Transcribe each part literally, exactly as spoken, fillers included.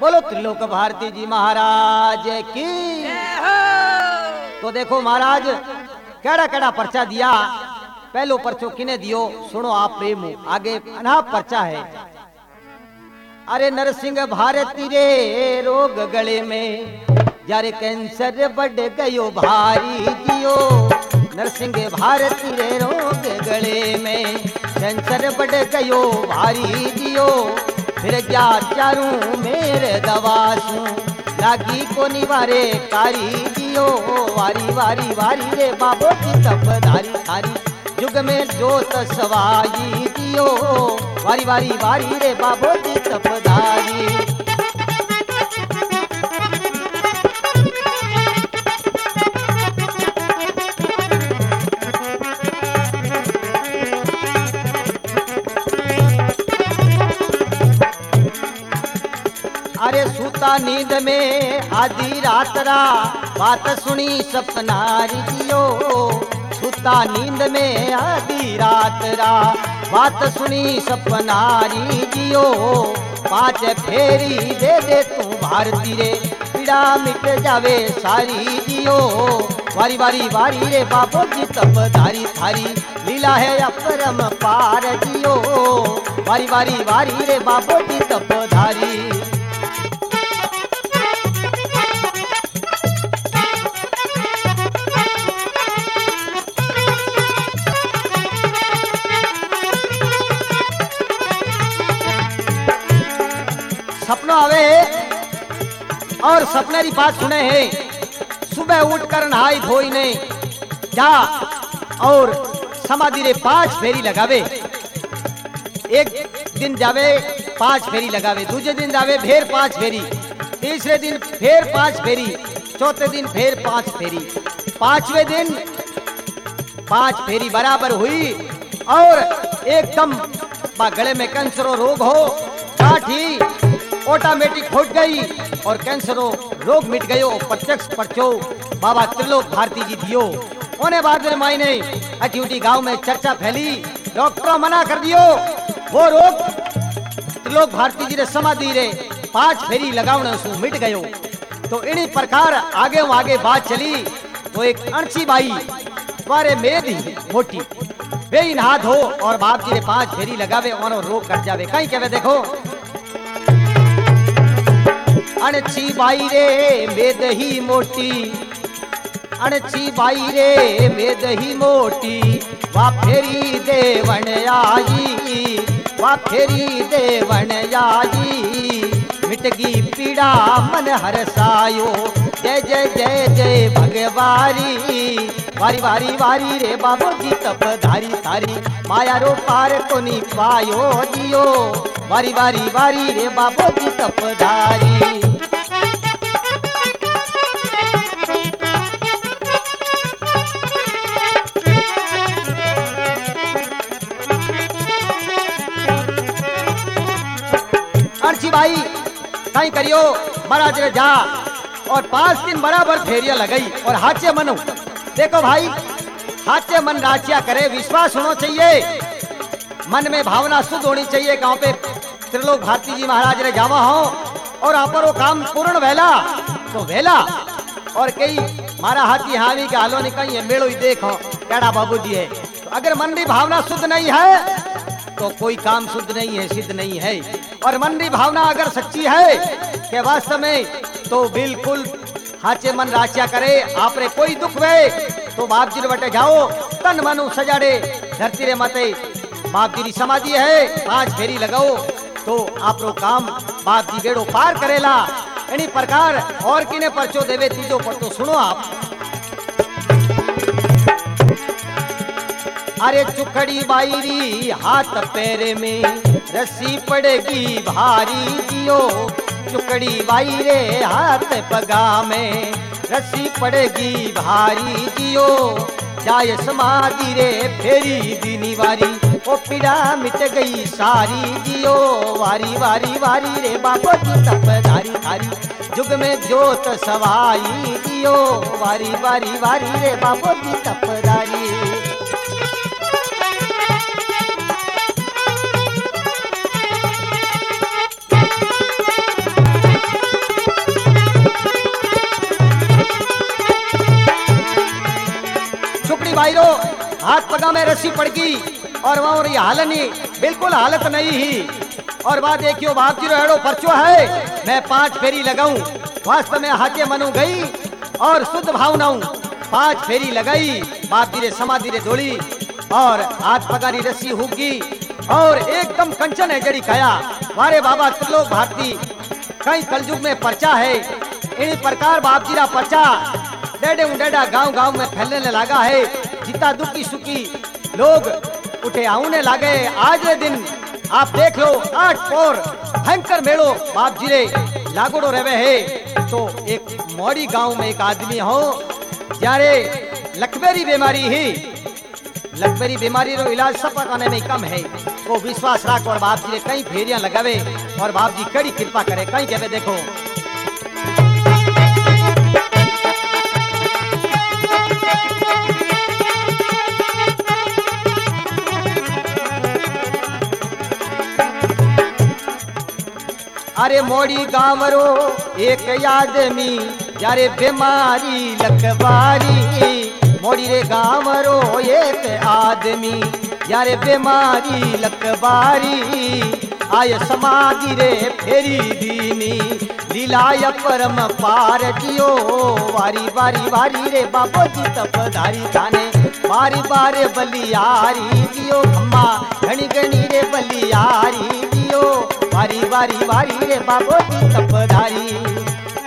बोलो त्रिलोक भारती जी महाराज की। तो देखो महाराज केड़ा केड़ा पर्चा दिया। पहलो पर्चो किने दियो सुनो आप प्रेम। आगे अना पर्चा है। अरे नरसिंह भारती रे रोग गले में यारे कैंसर बढ़ गयो भारी जियो। नरसिंह भारती रे रोग गले में कैंसर बढ़ गयो भारी जियो। फिर क्या चारू मेरे दवासू लागी को निवारे कारी जियो। वारी वारी वारी रे बाबो की तपधारी थारी युग में जोत सवाई जियो। वारी वारी वारी रे बाबो की तपधारी। अरे सूता नींद में आधी रात रा बात सुनी सपनारी जियो। सूता नींद में आधी रात रा बात सुनी सपनारी जियो। पांच फेरी दे दे तू भारती रे पीड़ा मिट जावे सारी जियो। वारी वारी वारी रे बाबो की तपधारी थारी लीला है अपरम पार जियो। वारी वारी वारी रे बाबो की तपधारी। सपनों आवे और सपने की बात सुने हैं। सुबह उठकर नहाई धोई ने जा और समाधि रे पांच फेरी लगावे। एक दिन जावे पांच फेरी लगावे, दूसरे दिन जावे फिर पांच फेरी, तीसरे दिन फिर पांच फेरी, चौथे दिन फिर पांच फेरी। पांचवें दिन पांच फेरी बराबर हुई और एकदम गले में कैंसर रोग हो काठी ऑटोमेटिक फूट गई और कैंसर रोग मिट गयो। प्रत्यक्ष पर्चो बाबा त्रिलोक भारती जी दियो। उन्हें बाद में माई ने अट्यूटी गांव में चर्चा फैली। डॉक्टर मना कर दियो वो रोग त्रिलोक भारती जी रे समाधि रे पांच फेरी लगावने से मिट गयो। तो इन्हीं प्रकार आगे आगे बात चली। तो एक अणची बाई द्वारे मेद मोटी वे इन हाथ हो और बाप जी रे पांच फेरी लगावे और रोग कट जावे। कहीं कहवे देखो अणची बाई रे मेद ही मोटी, अणची बाई रे मेद ही मोटी। वा फेरी देवन आई, वा फेरी देवन आई। मिटगी पीड़ा मन हरसायो जय जय जय जय भगवारी। वारी वारी वारी रे बाबो की तपधारी थारी माया रो पार को नी पायो जियो। वारी वारी वारी रे बाबो की तपधारी। अर्ची भाई कहीं करियो महाराज रे जा और पांच दिन बराबर फेरिया लगाई और हाचे मनो। देखो भाई हाचे मन राचिया करे, विश्वास होना चाहिए, मन में भावना शुद्ध होनी चाहिए। गांव पे त्रिलोक भारती जी महाराज रे जावा हो और आप वो काम पूर्ण वेला तो वेला और कई मारा हाथी हावी के हालो निकल मेड़ो ही देखो कैड़ा बाबू जी है। तो अगर मन की भावना शुद्ध नहीं है तो कोई काम शुद्ध नहीं है, सिद्ध नहीं है। और मन की भावना अगर सच्ची है कि वास्तव में तो बिल्कुल हाचे मन राचिया करे। आप रे कोई दुख वे तो बाप जी रे बटे जाओ तन मनु सजाड़े धरती रे मते बाप जी की समाधि है पांच फेरी लगाओ तो आप रो काम बाप जी बेड़ो पार करेला। इन्हीं प्रकार और किने परचो देवे तीजो पर तो सुनो आप। अरे चुखड़ी बाईरी हाथ पैर में रस्सी पड़ेगी भारी जियो। चुकड़ी बाई रे हाथ पगा में रस्सी पड़ेगी भारी जियो। जाय समाधि रे फेरी दीनी वारी ओ पीड़ा मिट गई सारी जियो। वारी वारी वारी रे बाबो की तपधारी थारी जुग में जोत सवाई जियो। वारी वारी वारी रे बाबो की तपधारी। हाथ पगा में रस्सी पड़ गई और वहाँ ये हालत नहीं, बिल्कुल हालत नहीं ही। और बात देखियो बाप जी रो एड़ो परचो है, मैं पांच फेरी लगाऊं, वास्तव में हाके मनु गई और शुद्ध भावनाऊं पांच फेरी लगाई। बाप जी रे समाधि रे धोली और हाथ पगारी रस्सी हुगी और एकदम कंचन है जड़ी खाया। मारे बाबा त्रिलोक भारती कई कलयुग में पर्चा है, इन प्रकार बाप जी रा पर्चा डेढ़े डेढ़ा गांव गांव में फैलने लगा है। जितना दुखी सुखी लोग उठे आउने लगे। आज रे दिन आप देख लो आठ पोर भयंकर मेड़ो बाप जी रे लागोड़ो रहे है। तो एक मोड़ी गांव में एक आदमी हो जारे लकबेरी बीमारी ही, लकबेरी बीमारी रो इलाज सब पकाने में कम है। वो विश्वास रख और बाप जी रे कई फेरियां लगावे और बाप जी कड़ी कृपा करे। कई कहवे देखो अरे मोड़ी गांव रो एक आदमी यारे बीमारी लकबारी। मोड़ी रे गांव रो एक आदमी यारे बीमारी लकबारी। आय समाधि रे फेरी दीनी लीलाय परम पार जियो। वारी वारी वारी रे बाबो जी तपधारी थाने बारी बारे बलियारी जियो। अम्मा घनी घनी रे बलियारी जियो। वारी वारी वारी रे बाबो जी तपधारी।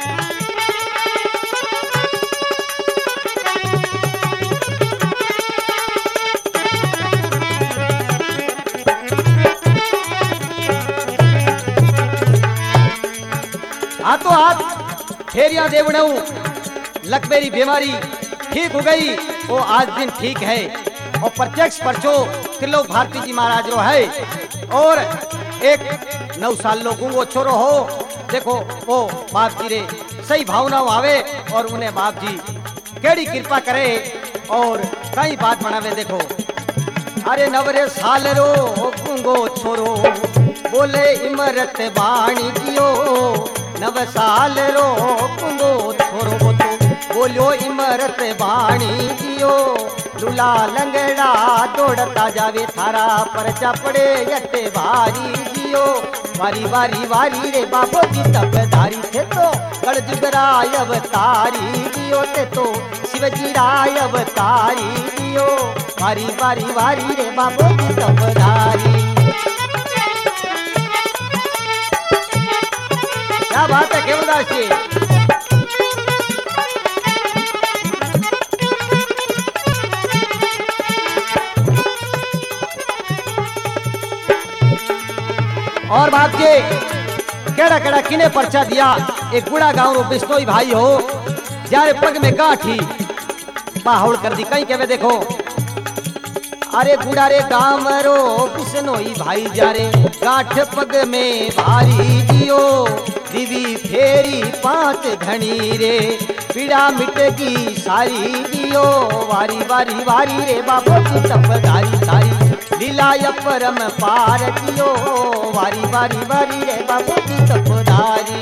हाथों हाथ फेरियां देवड़ऊ लकबेरी बीमारी ठीक हो गई। वो आज दिन ठीक है और प्रत्यक्ष परचो त्रिलोक भारती जी महाराज रो है। और एक नौ साल लोगों को छोरो हो देखो वो बाप जी रे सही भावना आवे और उन्हें बाप जी केड़ी कृपा करे और कई बात बनावे। देखो अरे नवरे साल रो गुंगो छोरो बोले इमरत बाणी जियो। नव साल रो कुंगो छोरो तो बोलो इमरत बाणी जियो। लूला लंगड़ा दौड़ता जावे थारा पर चपड़े यते भारी जियो। वारी वारी वारी रे बाबो जी तपधारी थे तो गढ़ जुगराय अवतारी जियो। ते तो शिवजी राय अवतारी जियो। वारी वारी वारी रे बाबो जी तपधारी। क्या बात है केवलदास जी। और बात के केड़ा केड़ा किने पर्चा दिया। एक बूढ़ा गांव रो बिश्नोई भाई हो जारे पग में गांठी बाहुड़ कर दी। कहीं कहवे देखो अरे बूढ़ा रे गांव रो बिश्नोई भाई जारे गांठ पग में भारी जियो। दिवी फेरी पांच धनी रे पीड़ा मिटेगी सारी जियो। वारी वारी वारी रे बाबो जी तपधारी सारी लीलाय परम पार जियो। वारी वारी वारी रे बाबो जी तपधारी।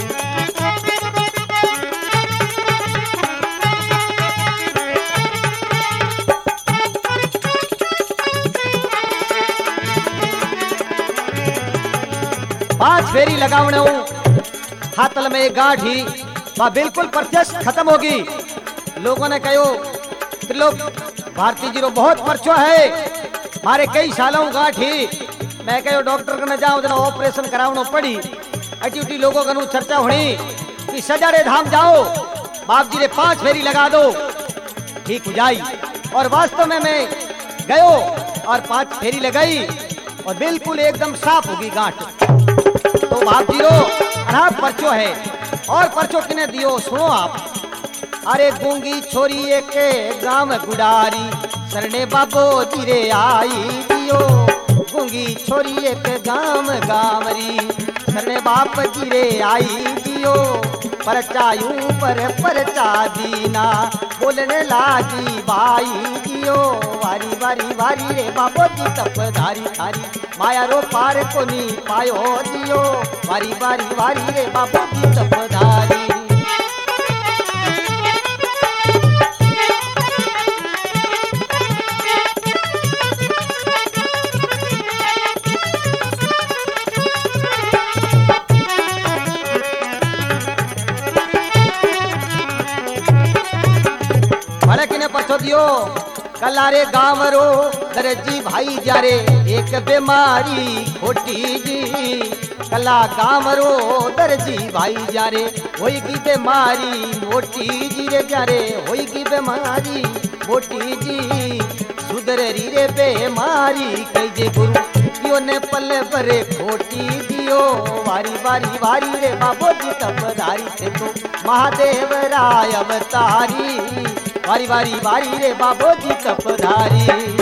पांच फेरी लगावने हाथल में गांठी वह बिल्कुल प्रत्यक्ष खत्म होगी। लोगों ने कहो त्रिलोक भारती जी रो बहुत पर्चो है मारे कई सालों गांठी। मैं कहो डॉक्टर को न जाऊं जना ऑपरेशन करावनो पड़ी। अटी उटी लोगों का चर्चा होनी कि सजारे धाम जाओ बाप जी रे पांच फेरी लगा दो ठीक हो जाई। और वास्तव में मैं गयो और पांच फेरी लगाई और बिल्कुल एकदम साफ होगी गांठ। तो बाप जी रो अनाथ पर्चो है और पर्चो किने दियो सुनो आप। अरे गूंगी छोरी के गांव गुडारी सरने बाबो जी रे आई दियो। गूंगी छोरी के गांव गांवरी सरने बाप जी रे आई दियो। परचायू पर परचा दीना बोलने लागी बाई दियो। वारी वारी वारी रे बाबो जी तपधारी थारी माया रो पार कोनी पायो दियो। वारी वारी वारी रे बाबो जी तपधारी। कला रे गाँव रो दर्जी भाई जारे एक बीमारी खोटी जी। कला गाँव रो दर्जी भाई जारे होगी बीमारी मोटी जी रे जारे होगी बीमारी मोटी जी। सुधर री रे बेमारी कई जे गुरु यो ने पल भरे खोटी दियो। वारी वारी वारी रे बाबो जी तपधारी थे तो महादेव राय अवतारी। वारी वारी वारी रे बाबो जी तपधारी।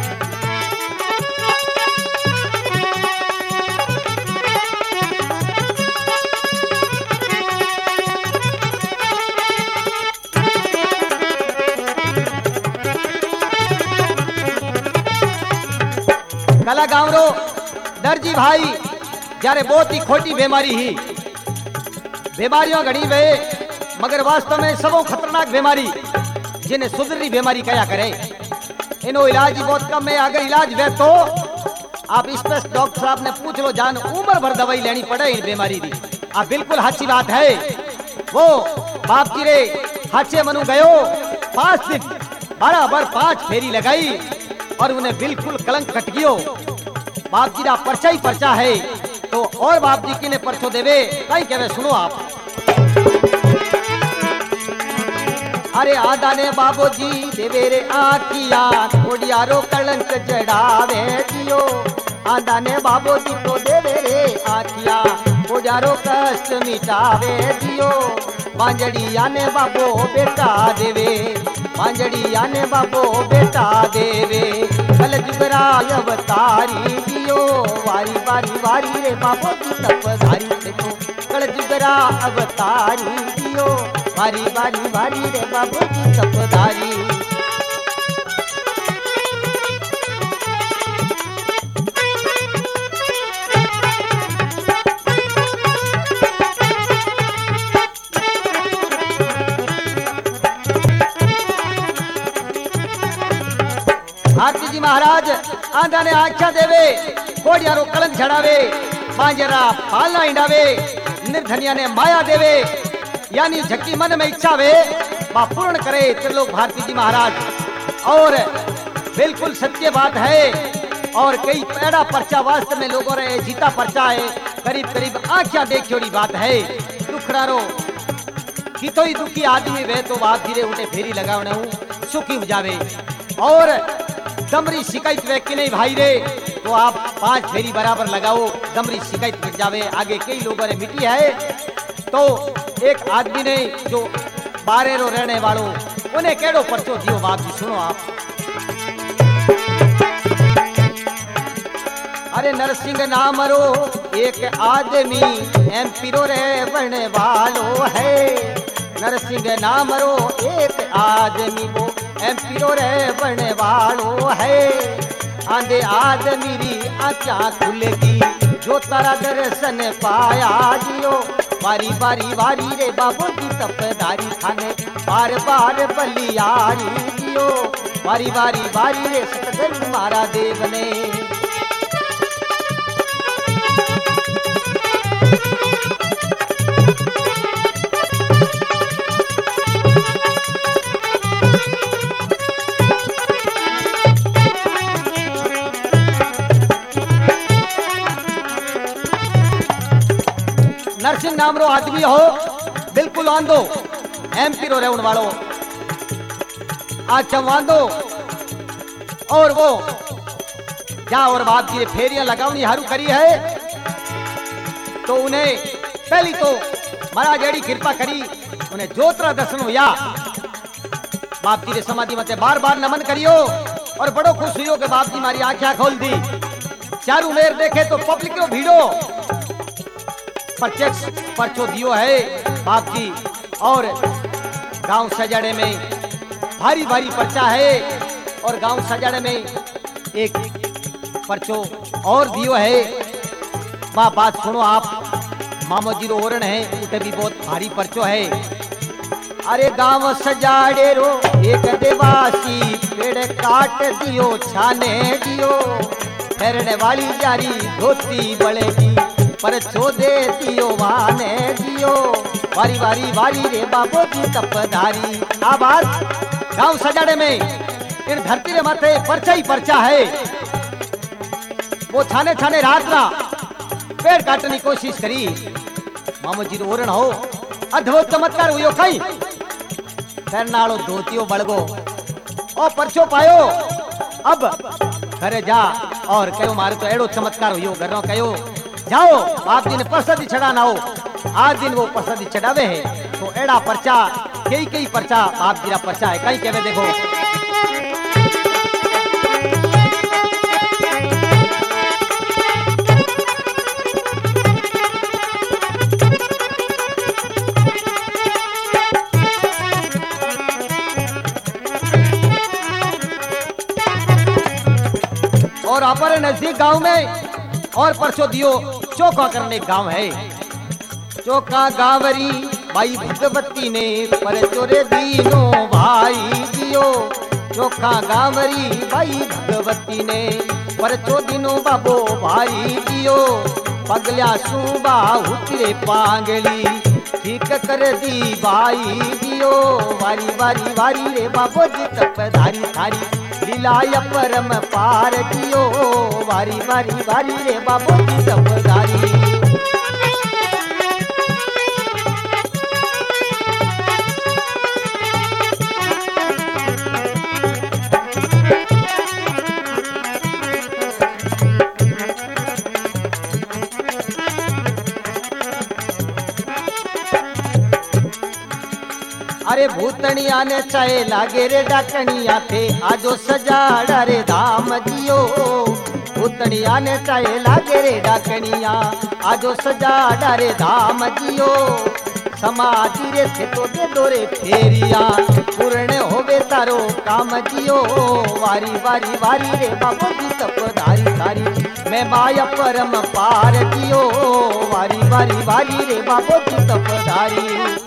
कला गाँव रो दर्जी भाई जारे बहुत ही खोटी बीमारी ही बीमारियों घड़ी वे मगर वास्तव में सबों खतरनाक बीमारी जिन्हें सुधरी बीमारी कया करे। इनो इलाज बहुत कम है। अगर इलाज वे तो आप इस पर डॉक्टर साहब ने पूछ लो जान उम्र भर दवाई लेनी पड़े इन बीमारी की। आप बिल्कुल अच्छी बात है। वो बाप जी रे हाचे मनु गयो पांच दिन बराबर पांच फेरी लगाई और उन्हें बिल्कुल कलंक कट गयो। बाप जी का पर्चा ही पर्चा है तो और बाप जी की ने पर्चो देवे कहीं कहे सुनो आप। अरे आदा ने बाबू जी देवे रे आखिया ओडियारो कलंक जड़ावे जियो। आदा ने बाबू जी तो देवे रे आखिया ओडियारो कष्ट मिटावे जियो। बांजड़िया ने बाबो बेटा देवे बांजड़िया ने बाबो बेटा देवे कल जुगराय अवतारी जियो। वारी वारी वारी रे बाबो जी तपधारी देखो कल जुगरा अवतारी जियो। वारी वारी वारी रे बाबो जी तपधारी। भारती जी महाराज आंधा ने आख्या देवे कोड़ियारो कलंक झड़ावे मांजरा पालना इंडावे निर्धनिया ने माया देवे यानी झकी मन में इच्छा वे बा पूर्ण करे त्रिलोक भारती जी महाराज। और बिल्कुल सत्य बात है। और कई पैड़ा पर्चा वास्तव में लोगों रे जीता पर्चा है करीब करीब आख्या देखियोड़ी बात है। दुखड़ारो कितो ही दुखी आदमी वे तो बाप धीरे उठे फेरी लगावने हूँ सुखी हो जावे। और दमरी शिकायत वे कि नहीं भाई रे तो आप पांच फेरी बराबर लगाओ दमरी शिकायत मिट जावे। आगे कई लोगों ने मिटी है तो एक आदमी ने जो बारेरो रहने वालों उन्हें केड़ो पर्चो दियो बात जी सुनो आप। अरे नरसिंह नाम रो एक आदमी एमपी रो रहने वालो है। नरसिंह नाम रो एक आदमी वो एमपी रो रहने वालो है। आंधे आदमी री आँखा खुलेगी जो तारा दर्शन पाया जियो। बारी बारी वारी रे बाबू जी तपधारी खाने बार बार बलियारी जियो। बारी बारी वारी रे सतगुरु मारा देव ने। नरसिंह नाम रो आदमी हो बिल्कुल आंधो एमपी रो रहने वालो आखम आंधो। और वो क्या और बाप जी ने फेरियां लगावनी हारू करी है तो उन्हें पहली तो महाराज एड़ी कृपा करी उन्हें जोतरा दर्शन हुआ। बाप जी ने समाधि मते बार बार नमन करियो और बड़ो खुश हुई कि बाप जी मारी आंखें खोल दी। चारू मेर देखे तो पब्लिक को भीड़ो प्रत्यक्ष पर्चो दियो है बाप जी। और गांव सजाड़े में भारी भारी पर्चा है और गांव सजाड़े में एक पर्चो और दियो है। माँ बात सुनो आप। मामो जी रो ओरण है उठे भी बहुत भारी पर्चो है। अरे गांव सजाड़े रो एक देवासी पेड़ काट दियो छाने दियो। ठहरने वाली जारी धोती बड़ेगी पर छोदे दियो वाने दियो। वारी वारी वारी रे बाबू जी तपधारी। आवाज गांव सजाड़े में इन धरती रे माथे परचा ही परचा है। वो छाने छाने रात रा पेड़ काटने की कोशिश करी। मामो जी रो ओरण हो अद्भुत चमत्कार हुयो कई करनालो धोतियो बड़गो ओ परचो पायो। अब घरे जा और कहो मारे तो एड़ो चमत्कार हुयो। घरों कहो जाओ बाप जी ने प्रसादी चढ़ाना हो। आज दिन वो प्रसादी चढ़ावे है तो एड़ा परचा कई कई परचा बाप जी रा परचा है कई कहवे देखो। और हमारे नजदीक गांव में और परसों दियो चौका करने गांव है। चौका गावरी भाई भगवती ने परचोरे दीनो भाई दियो। चौका गावरी भाई भगवती ने परचो दिनो बाबो भाई दियो। पगल्या सुबा उतरे पांगली ठीक कर दी भाई दियो। वारी वारी वारी रे बाबो जी तप धारी थारी लीलाय परम पार दियो। वारी वारी वारी रे बाबो जी तप धारी। अरे भूतनिया ने चाहे लागे रे डाकनिया थे आजो सजाड़ा रे धाम जियो। भूतनिया ने चाहे लागे रे डाकनिया आजो सजाड़ा रे धाम जियो। समाधि रे थे तो दे दो रे फेरिया पूर्ण होवे तारो काम जियो। वारी वारी वारी रे बाबू जी तप धारी धारी मैं माया परम पार जियो। वारी वारी वारी रे बाबू जी तप धारी।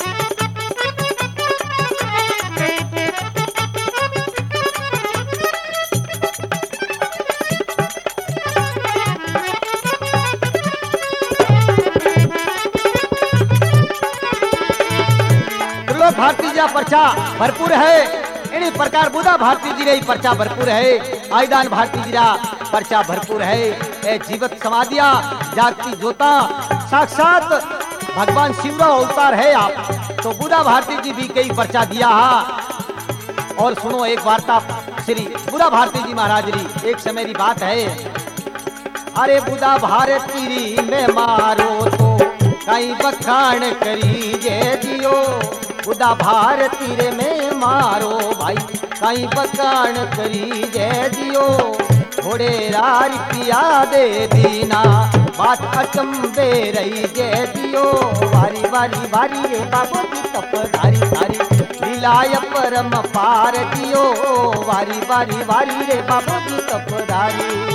भारती जी पर्चा भरपूर है। इन्हीं प्रकार बुधा भारती जी रे पर्चा भरपूर है। आईदान भारती जी रा पर्चा भरपूर है। ए जीवत समाधिया जागती जोता साक्षात भगवान शिव अवतार है आप। तो बुधा भारती जी भी कई पर्चा दिया हा। और सुनो एक वार्ता श्री बुधा भारती जी महाराज री। एक समय की बात है। अरे बुधा भारती री में मारो तो कई बखान करी जय जियो। बुधा भारती रे में मारो भाई कई बखान करी जय जियो। घोड़े रार पिया दे दीना बात अचंबे रही जय जियो। वारी वारी वारी रे बाबू जी तप धारी धारी लीलाय परम पार जियो। वारी वारी वारी रे बाबू जी तप धारी।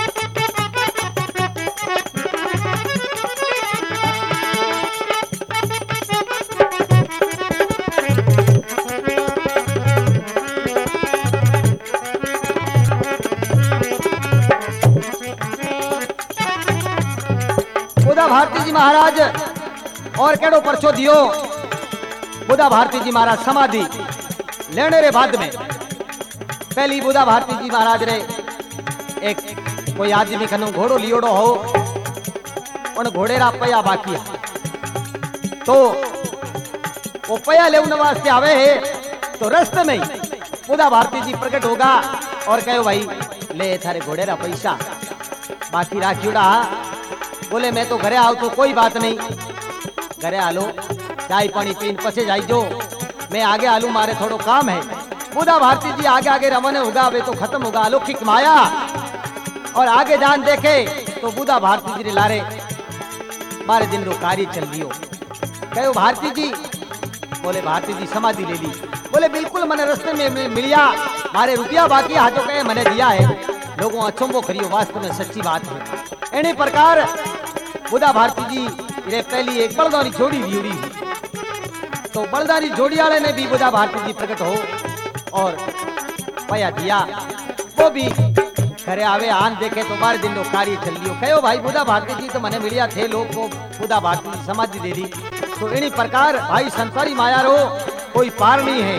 बुधा भारती जी महाराज और केड़ो परचो दियो। बुधा भारती जी महाराज समाधि लेने रे बाद में पहली बुधा भारती जी महाराज रे एक कोई आदमी कनु घोड़ो लियोड़ो हो। उन घोड़े रा पया बाकी है। तो वो पया ले वास्ते आवे है। तो रास्ते में बुधा भारती जी प्रकट होगा और कहो भाई ले थारे घोड़े रा पैसा बाकी राखियोड़ा। बोले मैं तो घरे आओ तो कोई बात नहीं। घरे आलो चाय पानी पीन पसे जाई जो मैं आगे आलू मारे थोड़ो काम है। बुधा भारती जी आगे आगे रमने होगा वे तो खत्म होगा अलौकिक माया। और आगे जान देखे तो बुधा भारती जी लारे बारह दिन रो कार्य चल दियो। कहो भारती जी। बोले भारती जी समाधि ले ली। बोले बिल्कुल मैंने रास्ते में मिलिया मारे रुपया बाकी हाथों कहे मैंने दिया है। लोगों अचंबो करियो वास्तव में सच्ची बात है। इन्हीं प्रकार बुधा भारती जी रे पहली एक बलदारी जोड़ी लियोड़ी। तो बलदारी जोड़ी वाले ने भी बुधा भारती जी प्रकट हो और पया दिया। वो भी घरे आवे आन देखे तो बारह दिन रो कार्य चल लियो। कहो भाई बुधा भारती जी तो मैंने मिलिया थे लोग को बुधा भारती जी समाधि दे दी। तो इन्हीं प्रकार भाई संसारी माया रो कोई पार नहीं है।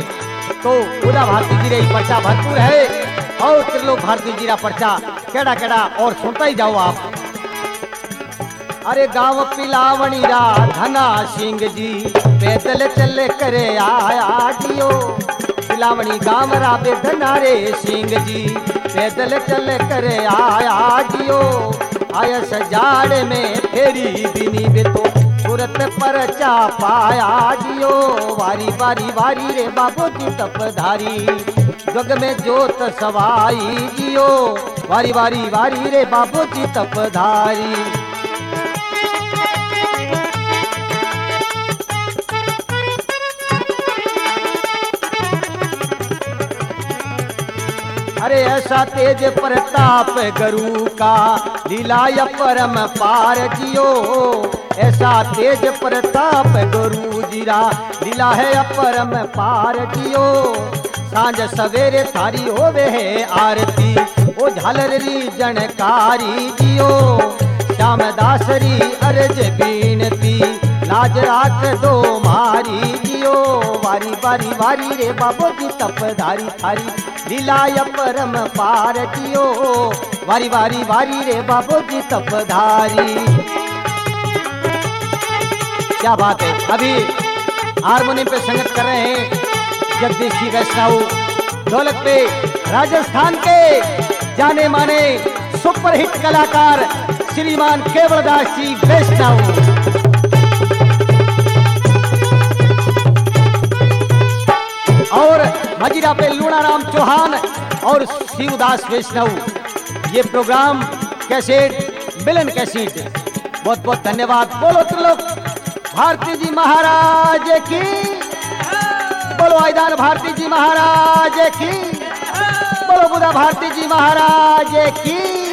तो उदा भारती जी रे पर्चा भरपूर है और त्रिलोक भारती जी रा पर्चा केड़ा केड़ा और सुनता ही जाओ आप। अरे गांव पिलावणी रा धना सिंह जी पैदल चले करे आया जियो। पिलावणी गांव रा बेधना रे सिंह जी पैदल चले करे आया जियो। आया सजाड़ में फेरी बिनी बेतो तुरत परचा पाया जियो। वारी वारी वारी रे बाबू जी तपधारी जग में जोत सवाई जियो। वारी वारी वारी रे बाबू जी तपधारी। अरे ऐसा तेज प्रताप गुरु का लीलाय परम पार जियो। ऐसा तेज प्रताप गुरु जीरा लीला है अपरम पार जियो। सांझ सवेरे थारी होवे है आरती ओ झालरी जनकारी जियो। श्याम दासरी अर्ज बीनती लाज राख दो मारी जियो। वारी वारी वारी रे बाबू जी तपधारी थारी लीलाय परम पार जियो। वारी वारी वारी रे बाबू जी तपधारी। क्या बात है। अभी हारमोनियम पे संगत कर रहे हैं जगदीश जी वैष्णव। ढोलक पे राजस्थान के जाने माने सुपरहिट कलाकार श्रीमान केवलदास जी वैष्णव। और मजीरा पे लूणाराम चौहान और शिवदास वैष्णव। ये प्रोग्राम कैसेट मिलन कैसेट। बहुत बहुत धन्यवाद। बोलो त्रिलोक भारती जी महाराज की। बोलो आयदान भारती जी महाराज की। बोलो बुधा भारती जी महाराज की।